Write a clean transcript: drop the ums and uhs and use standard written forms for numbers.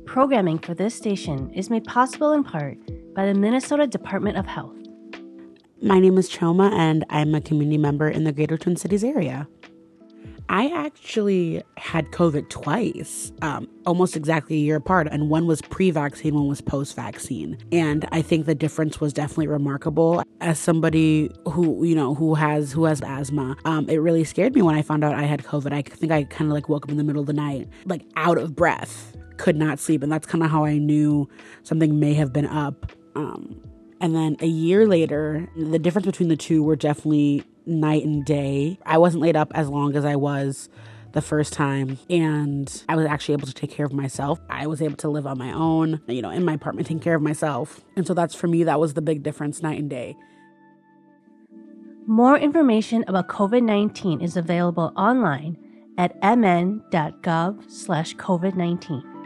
Programming for this station is made possible in part by the Minnesota Department of Health. My name is Choma, and I'm a community member in the Greater Twin Cities area. I actually had COVID twice, almost exactly a year apart, and one was pre-vaccine, one was post-vaccine. And I think the difference was definitely remarkable. As somebody who has asthma, it really scared me when I found out I had COVID. I think I kind of woke up in the middle of the night, out of breath, could not sleep, and that's kind of how I knew something may have been up. And then a year later, the difference between the two were definitely night and day. I wasn't laid up as long as I was the first time, and I was actually able to take care of myself. I was able to live on my own, in my apartment, taking care of myself. And so for me, that was the big difference, night and day. More information about COVID-19 is available online at mn.gov/COVID-19.